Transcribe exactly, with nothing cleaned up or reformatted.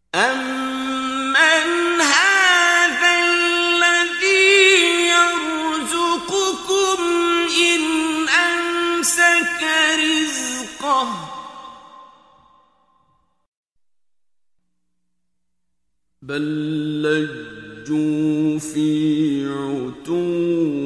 أَمَّنْ هَٰذَا الَّذِي يَرْزُقُكُمْ إِنْ أَمْسَكَ رِزْقَهُ ۚ بَل لَّجُّوا فِي عُتُوٍّ